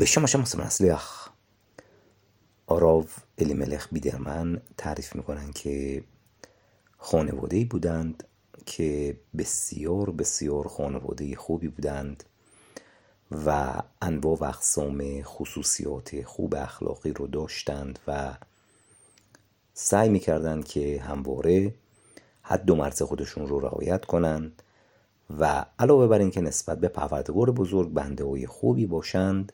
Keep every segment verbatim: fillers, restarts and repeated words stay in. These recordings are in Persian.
בשם השם מצליח. آراو الیملخ بیدرمن تعریف میکنن که خانواده‌ای بودند که بسیار بسیار خانواده خوبی بودند و انواع و اقسام خصوصیات خوب اخلاقی رو داشتند و سعی میکردند که همواره حد و مرز خودشون رو رعایت کنند و علاوه بر این که نسبت به پروردگار بزرگ بنده های خوبی باشند،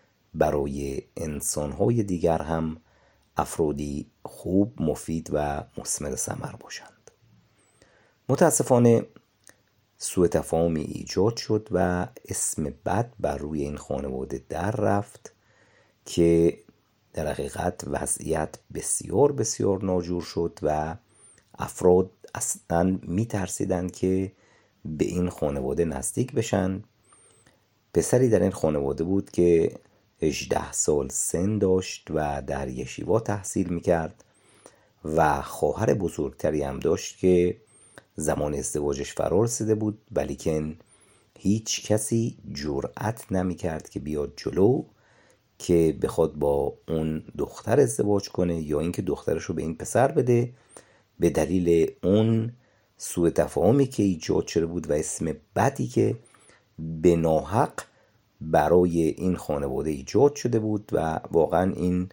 برای انسانهای دیگر هم افرادی خوب، مفید و مثمر ثمر باشند. متاسفانه سوء تفاهمی ایجاد شد و اسم بد بر روی این خانواده در رفت که در حقیقت وضعیت بسیار بسیار ناجور شد و افراد اصلا می ترسیدن که به این خانواده نزدیک بشن. پسری در این خانواده بود که هجده سال سن داشت و در یشیوا تحصیل میکرد و خواهر بزرگتری هم داشت که زمان ازدواجش فرا رسیده بود، ولیکن هیچ کسی جرأت نمیکرد که بیاد جلو که بخواد با اون دختر ازدواج کنه یا اینکه دخترش رو به این پسر بده، به دلیل اون سوء تفاهمی که ایجاد شده بود و اسم بدی که به ناحق برای این خانواده ایجاد شده بود و واقعا این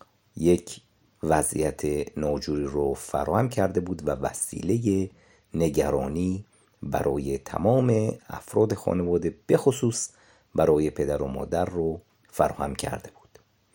یک وضعیت ناجوری رو فراهم کرده بود و وسیله نگرانی برای تمام افراد خانواده، به خصوص برای پدر و مادر رو فراهم کرده بود.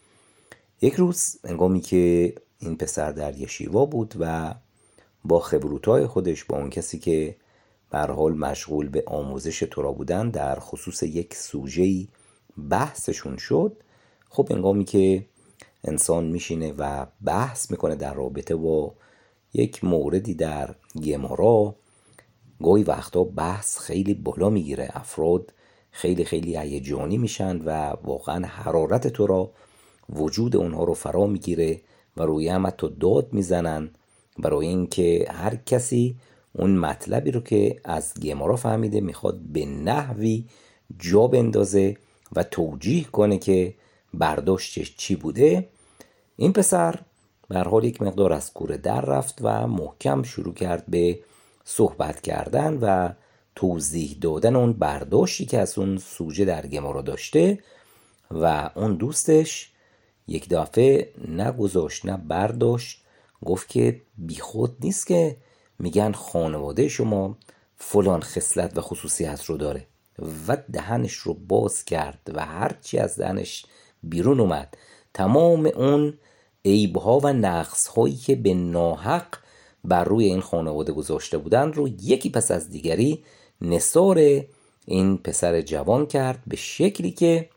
یک روز هنگامی که این پسر در یشیوا بود و با خبرت‌های خودش با اون کسی که به هر حال مشغول به آموزش تورا بودن در خصوص یک سوژه‌ای بحثشون شد، خب هنگامی که انسان میشینه و بحث میکنه در رابطه با یک موردی در گمارا، گاهی وقتا بحث خیلی بالا میگیره، افراد خیلی خیلی هیجانی میشن و واقعا حرارت تورا وجود اونها رو فرا میگیره و روی هم حتی داد میزنن برای اینکه هر کسی اون مطلبی رو که از گمارا فهمیده میخواد به نحوی جا بندازه و توجیه کنه که برداشتش چی بوده. این پسر به هر حال یک مقدار از کوره در رفت و محکم شروع کرد به صحبت کردن و توضیح دادن اون برداشتی که از اون سوژه در گمارا داشته و اون دوستش یک دفعه نگذاشت نه برداشت، گفت که بیخود نیست که میگن خانواده شما فلان خصلت و خصوصیت رو داره و دهنش رو باز کرد و هرچی از دهنش بیرون اومد تمام اون عیبها و نقصهایی که به ناحق بر روی این خانواده گذاشته بودن رو یکی پس از دیگری نثار این پسر جوان کرد به شکلی که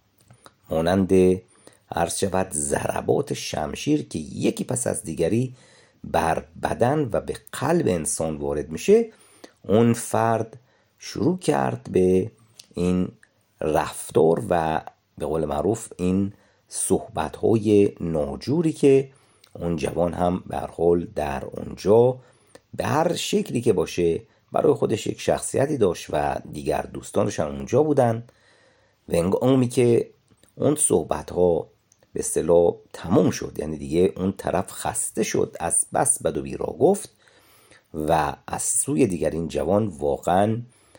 مانند عرض شود ضربات شمشیر که یکی پس از دیگری بر بدن و به قلب انسان وارد میشه. اون فرد شروع کرد به این رفتار و به قول معروف این صحبت‌های ناجوری که اون جوان هم به هر حال در اونجا به هر شکلی که باشه برای خودش یک شخصیتی داشت و دیگر دوستانش هم اونجا بودن و هنگامی که اون صحبت‌ها به اصطلاح تموم شد، یعنی دیگه اون طرف خسته شد از بس بد و بیرا گفت و از سوی دیگر این جوان واقعا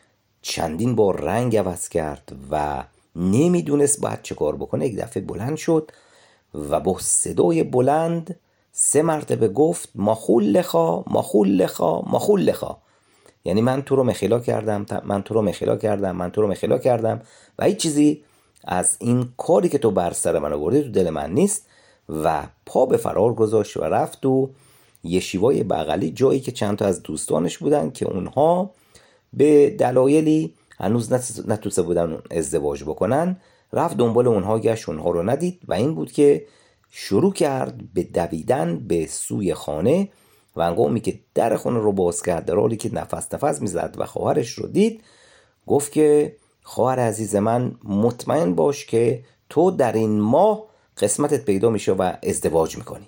چندین بار رنگ عوض کرد و نمیدونست باید چه کار بکنه. یک دفعه بلند شد و با صدای بلند سه مرتبه گفت ماخولخا ماخولخا ماخولخا، یعنی من تو رو مخیلا کردم من تو رو مخیلا کردم من تو رو مخیلا کردم و هیچ چیزی از این کاری که تو بر سر من آوردی تو دل من نیست و پا به فرار گذاشت و رفت و یشیوای بغلی، جایی که چند تا از دوستانش بودن که اونها به دلایلی هنوز نتونسته بودن ازدواج بکنن، رفت دنبال اونها گشت، اونها رو ندید و این بود که شروع کرد به دویدن به سوی خانه و هنگامی که در خانه رو باز کرد در حالی که نفس نفس میزد و خواهرش رو دید، گفت که خواهر عزیز من مطمئن باش که تو در این ماه قسمتت پیدا میشه و ازدواج میکنی،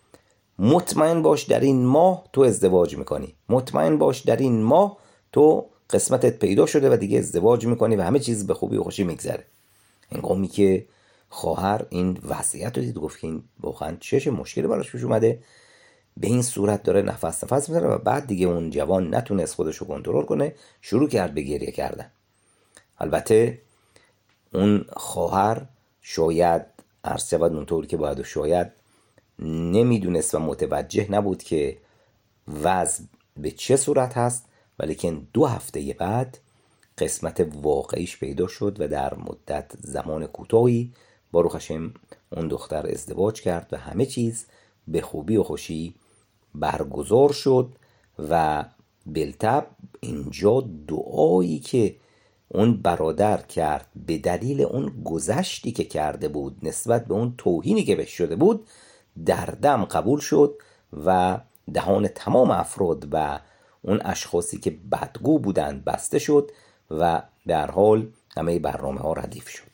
مطمئن باش در این ماه تو ازدواج میکنی، مطمئن باش در این ماه تو قسمتت پیدا شده و دیگه ازدواج میکنی و همه چیز به خوبی و خوشی میگذره. هنگامی که خواهر این وضعیت رو دید، گفت که این واقعا چه مشکلی براش پیش اومده، به این صورت داره نفس نفس میزنه. و بعد دیگه اون جوان نتونست خودش رو کنترل کنه، شروع کرد به گریه کردن. البته اون خواهر شاید عرض شود اونطور که باید و شاید نمیدونست و متوجه نبود که وضع به چه صورت هست، ولیکن دو هفته بعد قسمت واقعیش پیدا شد و در مدت زمان کوتاهی باروخ هاشم اون دختر ازدواج کرد و همه چیز به خوبی و خوشی برگزار شد. و بالطبع اینجا دعایی که اون برادر کرد به دلیل اون گذشتی که کرده بود نسبت به اون توهینی که بهش شده بود در دم قبول شد و دهان تمام افراد و اون اشخاصی که بدگو بودند بسته شد و در حال همه برنامه ها ردیف شد.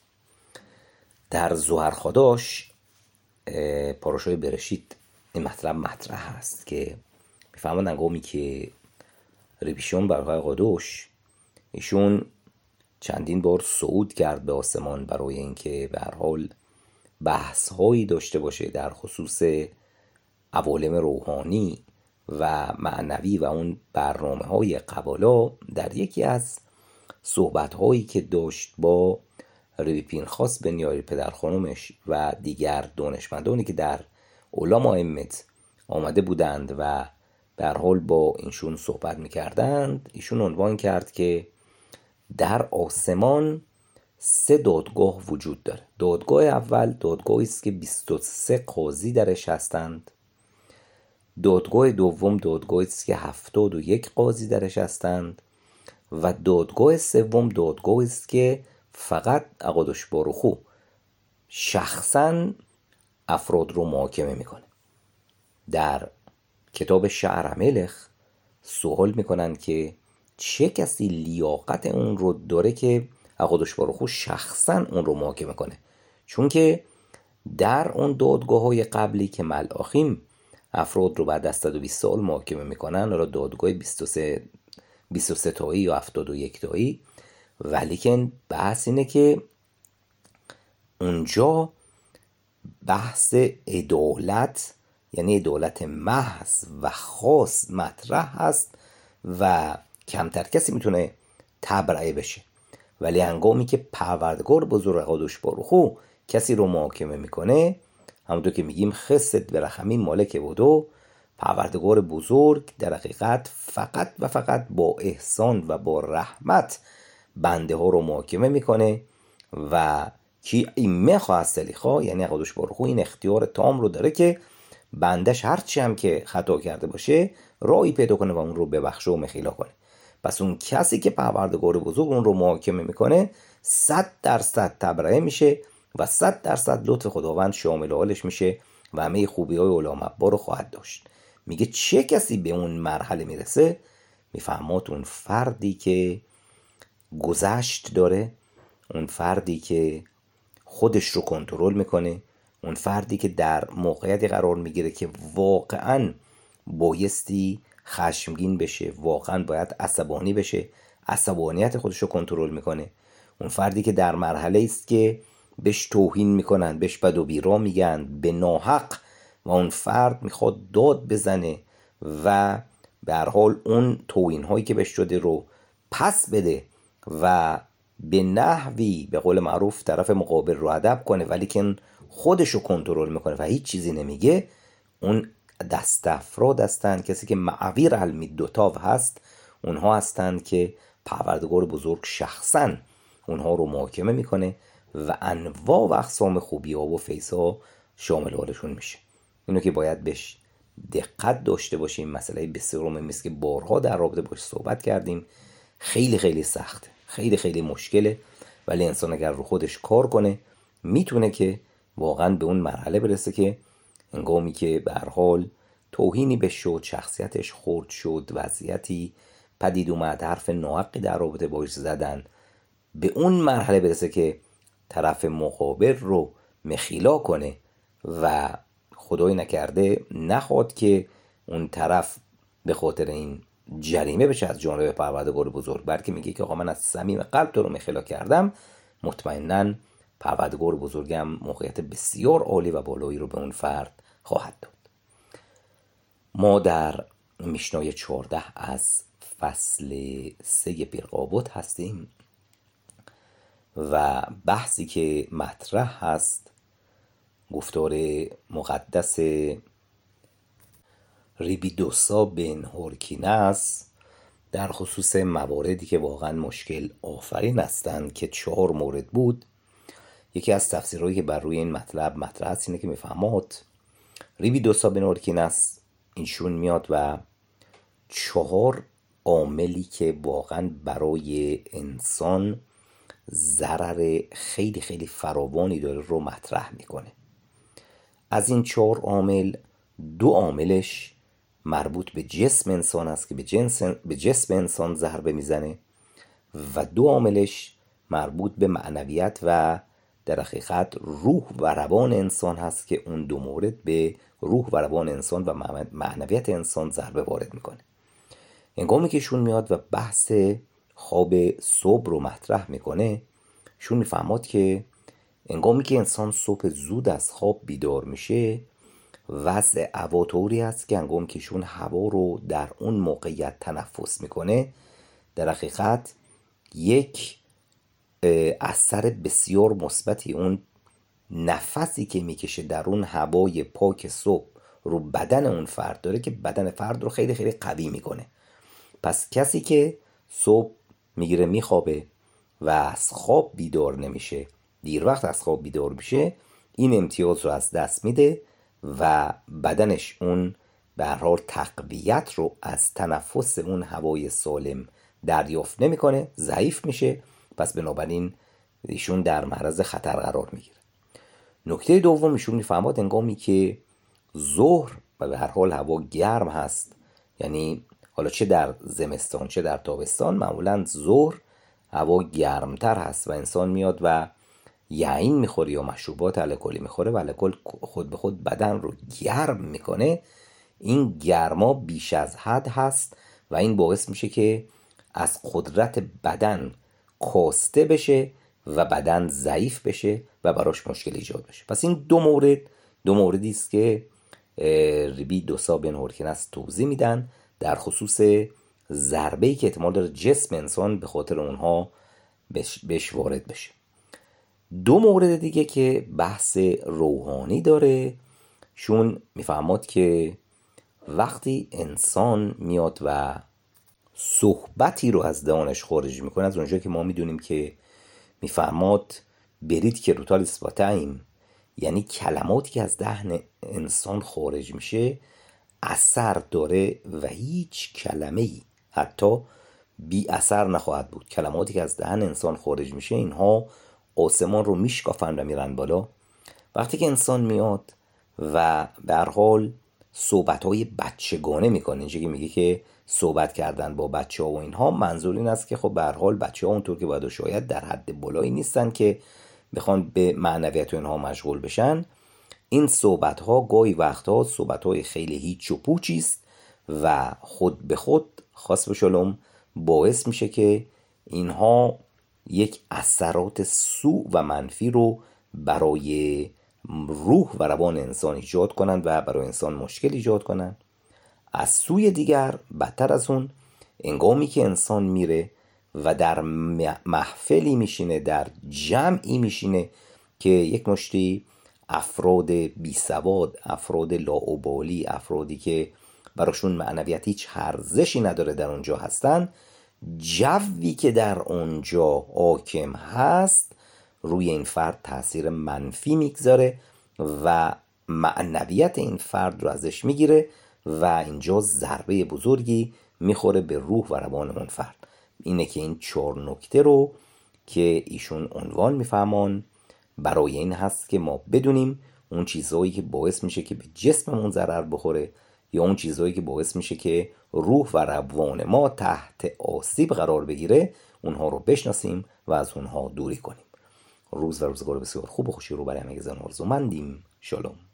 در زوهرخاداش پاراشای برشید این مطلب مطرح هست که میفهمند انگامی که ربی شیمون بر قادوش ایشون چندین بار صعود کرد به آسمان برای اینکه به هر حال بحث هایی داشته باشه در خصوص عوالم روحانی و معنوی و اون برنامه های قبالا. در یکی از صحبت هایی که داشت با ربی پینخاس بن یائیر پدر خانومش و دیگر دانشمندانی که در علام ائمت آمده بودند و در حال با اینشون صحبت میکردند، ایشون عنوان کرد که در آسمان سه دادگاه وجود داره. دادگاه اول دادگاهی است که بیست و سه قاضی درش هستند. دادگاه دوم دادگاهی است که هفتاد و یک قاضی درش هستند. و دادگاه سوم دادگاهی است که فقط اقادش باروخو شخصا افراد رو محاکمه میکنه. در کتاب شعر ملخ سوال میکنن که چه کسی لیاقت اون رو داره که اقادش باروخو شخصا اون رو محاکمه کنه، چون که در اون دادگاه های قبلی که ملاخیم افراد رو بعد از صد و بیست سال محاکمه میکنن، را دادگاه بیست و سه بیست و سه تایی یا هفتاد و یک تایی، ولیکن بحث اینه که اونجا بحث عدالت، یعنی عدالت محض و خاص مطرح هست و کمتر کسی میتونه تبرئه بشه. ولی هنگامی که پروردگار بزرگ اقادش باروخو کسی رو محاکمه میکنه، همونطور که میگیم خست به رحمین مالک بودو، پروردگار بزرگ در حقیقت فقط و فقط با احسان و با رحمت بنده ها رو محاکمه میکنه و کی ایمه خواه سلیخا، یعنی اقادش باروخو این اختیار تام رو داره که بندش هرچی هم که خطا کرده باشه راهی پیدا کنه و اون رو ببخشه و مخیلا کنه. پس اون کسی که پروردگار بزرگ اون رو محاکمه میکنه صد درصد تبرئه میشه و صد درصد لطف خداوند شامل حالش میشه و همه خوبی های علامه با رو خواهد داشت. میگه چه کسی به اون مرحله میرسه؟ میفهمات اون فردی که گذشت داره، اون فردی که خودش رو کنترل میکنه، اون فردی که در موقعیتی قرار میگیره که واقعا بایستی خشمگین بشه، واقعا باید عصبانی بشه، عصبانیت خودش رو کنترل میکنه. اون فردی که در مرحله است که بهش توهین میکنن، بهش بد و بیرا میگن به ناحق و اون فرد میخواد داد بزنه و به هر حال اون توهین هایی که بهش شده رو پس بده و به نحوی به قول معروف طرف مقابل رو ادب کنه، ولی که خودش رو کنترل میکنه و هیچ چیزی نمیگه. اون دست افراد هستند، کسی که معاویر علمی دوتاو هست، اونها هستند که پروردگار بزرگ شخصا اونها رو محاکمه میکنه و انواع و اقسام خوبی ها و فیض ها شامل حالشون میشه. اینو که باید بهش دقت داشته باشیم. مسئله بسیار مهمی است که بارها در رابطه باش صحبت کردیم. خیلی خیلی سخته، خیلی خیلی مشکله، ولی انسان اگر رو خودش کار کنه میتونه که واقعا به اون مرحله برسه که هنگامی که به هر حال توهینی بهش شد، شخصیتش خرد شد، وضعیتی پدید اومد، حرف ناحقی در رابطه باش زدن، به اون مرحله برسه که طرف مقابل رو مخیلا کنه و خدای نکرده نخواد که اون طرف به خاطر این جریمه بشه از جانب پروردگار بزرگ، بلکه میگه که آقا من از صمیم قلب تو رو مخیلا کردم، مطمئناً پروردگار بزرگم موقعیت بسیار عالی و بالایی رو به اون فرد خواهد داد. ما در میشنای چهارده از فصل سه بیرقابوت هستیم و بحثی که مطرح هست گفتار مقدس ریبیدوسا بن هورکینس در خصوص مواردی که واقعا مشکل آفرین هستند که چهار مورد بود. یکی از تفسیرهایی که بر روی این مطلب مطرح است اینه که میفهماد ریبیدوسا بن هورکینس اینشون میاد و چهار عاملی که واقعا برای انسان ضرر خیلی خیلی فراوانی داره رو مطرح میکنه. از این چهار عامل دو عاملش مربوط به جسم انسان است که به, جنس به جسم انسان ضربه میزنه و دو عاملش مربوط به معنویت و در حقیقت روح و روان انسان هست که اون دو مورد به روح و روان انسان و معنویت انسان ضربه وارد میکنه. هنگامی که شون میاد و بحث خواب صبح رو مطرح میکنه، شون میفهماد که هنگامی که انسان صبح زود از خواب بیدار میشه، وضع هوا طوری است که هنگامی که شون هوا رو در اون موقعیت تنفس میکنه، در حقیقت یک اثر بسیار مثبتی اون نفسی که میکشه در اون هوای پاک صبح رو بدن اون فرد داره که بدن فرد رو خیلی خیلی قوی میکنه. پس کسی که صبح میگیره میخوابه و از خواب بیدار نمیشه، دیر وقت از خواب بیدار میشه، این امتیاز رو از دست میده و بدنش اون به هر حال تقویت رو از تنفس اون هوای سالم دریافت نمیکنه، ضعیف میشه. پس بنابراین ایشون در معرض خطر قرار میگیره. نکته دوم ایشون میفهماد هنگامی که ظهر و به هر حال هوا گرم هست، یعنی حالا چه در زمستان چه در تابستان معمولا ظهر هوا گرمتر هست و انسان میاد و یعین میخوره یا مشروبات الکلی میخوره و الکل خود به خود بدن رو گرم میکنه. این گرما بیش از حد هست و این باعث میشه که از قدرت بدن کاسته بشه و بدن ضعیف بشه و براش مشکل ایجاد بشه. پس این دو مورد دو موردی است که ریبیدوسا بن هورکینس توضیح میدن در خصوص ضربه‌ای که احتمال داره جسم انسان به خاطر اونها بهش وارد بشه. دو مورد دیگه که بحث روحانی داره، شون میفهماد که وقتی انسان میاد و صحبتی رو از دهانش خارج میکنه، از اونجا که ما میدونیم که میفرماد برید که روتال اسپاتایم، یعنی کلماتی که از دهن انسان خارج میشه اثر داره و هیچ کلمه ای حتی بی اثر نخواهد بود. کلماتی که از دهن انسان خارج میشه اینها آسمان رو میشکافن و میرن بالا. وقتی که انسان میاد و به هر حال صحبت‌های بچگانه میکنه، اینجا که میگه که صحبت کردن با بچه ها و اینها، منظور این است که خب به هر حال بچه ها اونطور که باید و شاید در حد بالایی نیستن که بخوان به معنویت و اینها مشغول بشن. این صحبت ها گاهی وقتها صحبت های خیلی هیچ و پوچی است و خود به خود خاص به شلوم باعث میشه که اینها یک اثرات سوء و منفی رو برای روح و روان انسان ایجاد کنند و برای انسان مشکل ایجاد کنند. از سوی دیگر بدتر از اون، هنگامی که انسان میره و در محفلی میشینه، در جمعی میشینه که یک مشتی افراد بی سواد، افراد لاابالی، افرادی که براشون معنویت هیچ ارزشی نداره در اونجا هستن، جوی که در اونجا حاکم هست روی این فرد تاثیر منفی میگذاره و معنویت این فرد رو ازش میگیره و اینجا ضربه بزرگی میخوره به روح و روان اون فرد. اینه که این چهار نکته رو که ایشون عنوان میفهمان برای این هست که ما بدونیم اون چیزهایی که باعث میشه که به جسممون ضرر بخوره یا اون چیزهایی که باعث میشه که روح و روان ما تحت آسیب قرار بگیره، اونها رو بشناسیم و از اونها دوری کنیم. روز و روزگار بسیار خوب و خوشی رو برای همه زن آرزومندیم. شالوم.